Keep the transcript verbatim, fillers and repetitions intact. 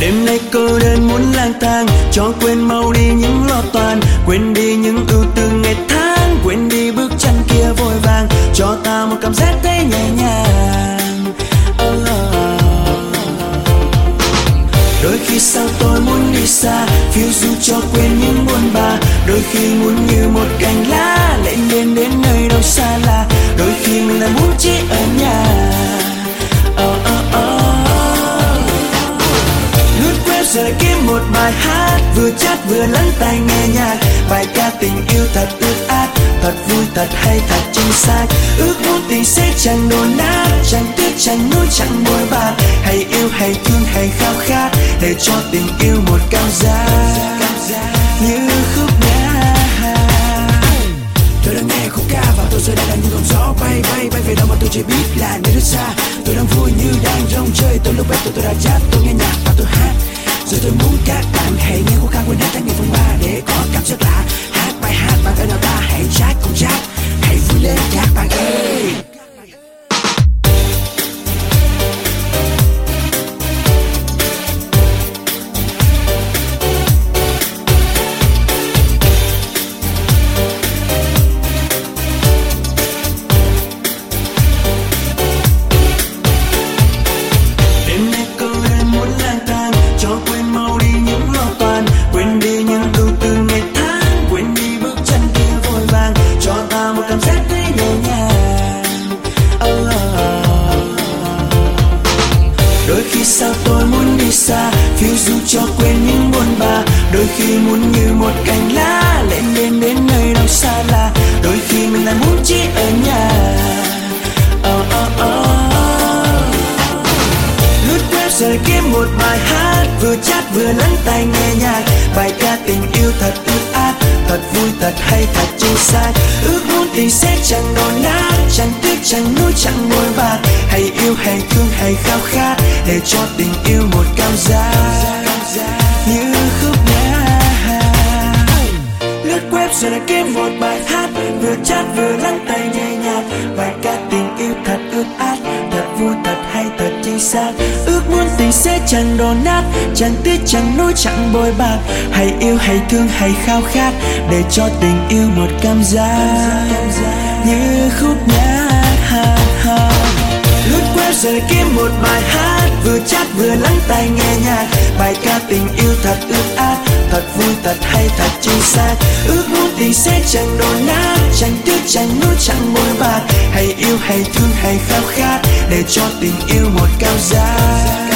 Đêm nay cô đơn muốn lang thang, cho quên mau đi những lo toan, quên đi những ưu tư ngày tháng, quên đi bước chân kia vội vàng, cho ta một cảm giác thấy nhẹ nhàng. Oh, oh. Đôi khi sao tôi muốn đi xa, phiêu du cho quên những buồn bã. Đôi khi muốn như một cành lá lênh đênh đến nơi đâu xa lạ. Đôi khi mình lại muốn chỉ ở nhà. Oh, oh, oh. Lướt web rồi lại kiếm một bài hát, vừa chat vừa lắng tai nghe nhạc. Bài ca tình yêu thật ướt át, thật vui thật hay thật chính xác. Ước muốn tình sẽ chẳng đổ nát, chẳng tiếc chẳng nuối chẳng bội bạc. Hay yêu hay thương hay khao khát, để cho tình yêu một cảm giác như khúc nhạc. Tôi đang nghe khúc ca và tôi giờ đây là như con gió bay bay bay về đâu mà tôi chỉ biết là nơi rất xa. Tôi đang vui như đang rong chơi, tôi lúc bếp tôi tôi đã chat, tôi nghe nhạc và tôi hát. Giờ tôi muốn các bạn hãy nghe khúc ca quên hết tháng ngày phong ba để có cảm giác lạ. Hát bài hát bạn ở nào ta hãy chat cùng chat, hãy vui lên các bạn ơi. Đôi khi sao tôi muốn đi xa, phiêu du cho quên những buồn bã. Đôi khi muốn như một cành lá lênh đênh đến nơi đâu xa lạ. Đôi khi mình lại muốn chỉ ở nhà. Oh, oh, oh. Lướt web rồi kiếm một bài hát, vừa chat vừa lắng tai nghe nhạc. Bài ca tình yêu thật ướt át, thật vui thật hay thật chính xác. Ước muốn tình sẽ chẳng đổ nát, chẳng tiếc chẳng nuối chẳng bội bạc. Hay yêu hay thương hay khao khát, để cho tình yêu một cảm giác như khúc nhạc. Lướt web rồi lại kiếm một bài hát, vừa chat vừa lắng tai nghe nhạc. Bài ca tình yêu thật ướt át, thật vui thật hay thật chính xác. Ước muốn tình sẽ chẳng đổ nát, chẳng tiếc chẳng nuối chẳng bội bạc. Hay yêu hay thương hay khao khát, để cho tình yêu một cảm giác như khúc nhạc. Lướt web rồi lại kiếm một bài hát, vừa chat vừa lắng tai nghe nhạc. Bài ca tình yêu thật ướt át, thật vui thật hay thật chính xác. Ước muốn tình sẽ chẳng đổ nát, chẳng tiếc chẳng nuối chẳng bội bạc. Hay yêu hay thương hay khao khát, để cho tình yêu một cảm giác